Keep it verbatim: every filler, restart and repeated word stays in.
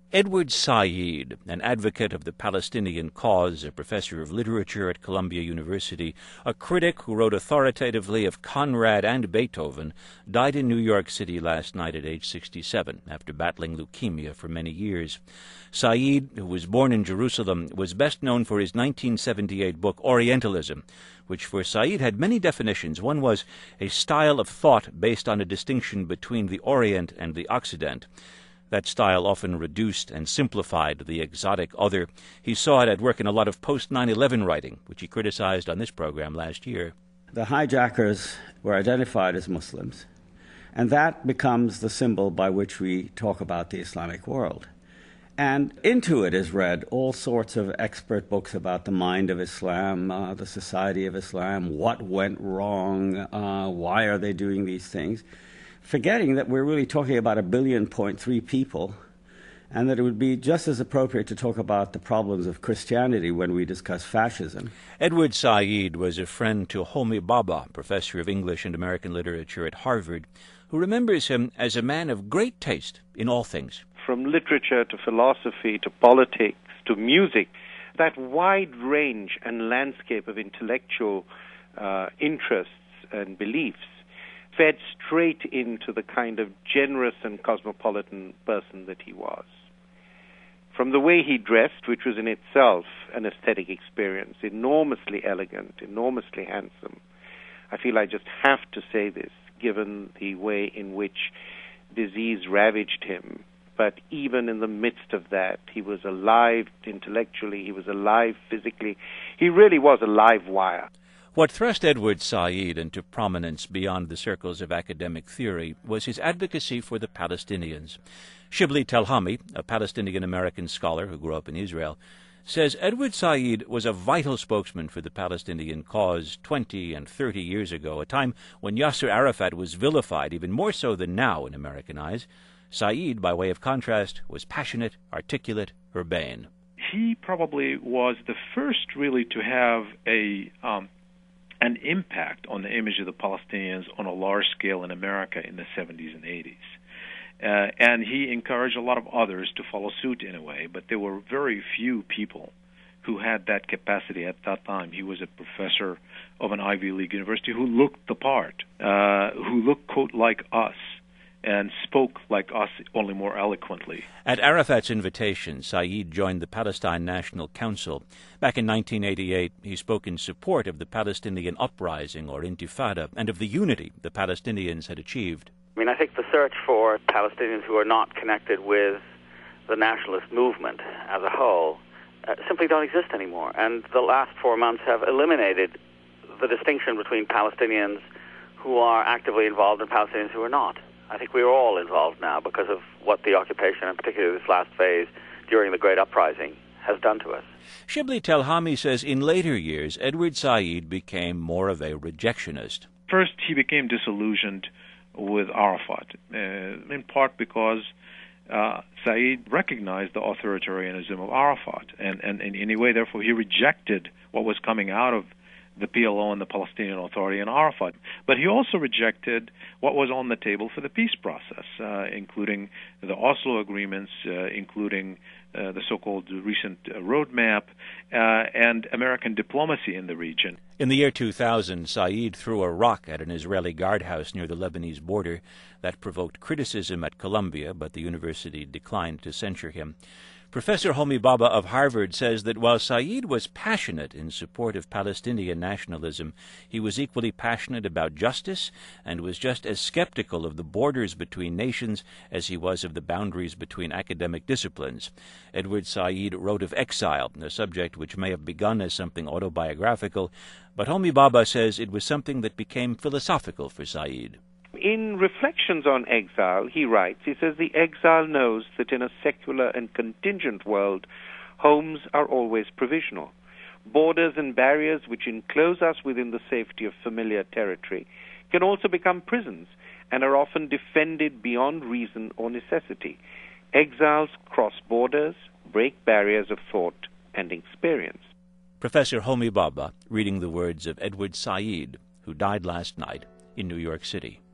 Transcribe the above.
Edward Said, an advocate of the Palestinian cause, a professor of literature at Columbia University, a critic who wrote authoritatively of Conrad and Beethoven, died in New York City last night at age sixty-seven after battling leukemia for many years. Said, who was born in Jerusalem, was best known for his nineteen seventy-eight book Orientalism, which for Said had many definitions. One was a style of thought based on a distinction between the Orient and the Occident. That style often reduced and simplified the exotic other. He saw it at work in a lot of post nine eleven writing, which he criticized on this program last year. The hijackers were identified as Muslims, and that becomes the symbol by which we talk about the Islamic world. And into it is read all sorts of expert books about the mind of Islam, uh, the society of Islam, what went wrong, uh, why are they doing these things, forgetting that we're really talking about a billion point three people, and that it would be just as appropriate to talk about the problems of Christianity when we discuss fascism. Edward Said was a friend to Homi Bhabha, professor of English and American literature at Harvard, who remembers him as a man of great taste in all things. From literature to philosophy to politics to music, that wide range and landscape of intellectual uh, interests and beliefs fed straight into the kind of generous and cosmopolitan person that he was. From the way he dressed, which was in itself an aesthetic experience, enormously elegant, enormously handsome. I feel I just have to say this, given the way in which disease ravaged him. But even in the midst of that, he was alive intellectually, he was alive physically. He really was a live wire. What thrust Edward Said into prominence beyond the circles of academic theory was his advocacy for the Palestinians. Shibli Telhami, a Palestinian-American scholar who grew up in Israel, says Edward Said was a vital spokesman for the Palestinian cause twenty and thirty years ago, a time when Yasser Arafat was vilified even more so than now in American eyes. Said, by way of contrast, was passionate, articulate, urbane. He probably was the first really to have a um, an impact on the image of the Palestinians on a large scale in America in the seventies and eighties. Uh, and he encouraged a lot of others to follow suit in a way, but there were very few people who had that capacity at that time. He was a professor of an Ivy League university who looked the part, uh, who looked, quote, like us, and spoke like us, only more eloquently. At Arafat's invitation, Said joined the Palestine National Council. Back in nineteen eighty-eight, he spoke in support of the Palestinian uprising, or Intifada, and of the unity the Palestinians had achieved. I mean, I think the search for Palestinians who are not connected with the nationalist movement as a whole uh, simply don't exist anymore. And the last four months have eliminated the distinction between Palestinians who are actively involved and Palestinians who are not. I think we're all involved now because of what the occupation, and particularly this last phase during the Great Uprising, has done to us. Shibli Telhami says in later years, Edward Said became more of a rejectionist. First, he became disillusioned with Arafat, uh, in part because uh, Said recognized the authoritarianism of Arafat, and, and, and in a way, therefore, he rejected what was coming out of the P L O and the Palestinian Authority and Arafat. But he also rejected what was on the table for the peace process, uh, including the Oslo agreements, uh, including uh, the so-called recent uh, roadmap, uh, and American diplomacy in the region. In the year two thousand, Said threw a rock at an Israeli guardhouse near the Lebanese border. That provoked criticism at Columbia, but the university declined to censure him. Professor Homi Bhabha of Harvard says that while Said was passionate in support of Palestinian nationalism, he was equally passionate about justice and was just as skeptical of the borders between nations as he was of the boundaries between academic disciplines. Edward Said wrote of exile, a subject which may have begun as something autobiographical, but Homi Bhabha says it was something that became philosophical for Said. In Reflections on Exile, he writes, he says, the exile knows that in a secular and contingent world, homes are always provisional. Borders and barriers which enclose us within the safety of familiar territory can also become prisons and are often defended beyond reason or necessity. Exiles cross borders, break barriers of thought and experience. Professor Homi Bhabha reading the words of Edward Said, who died last night in New York City.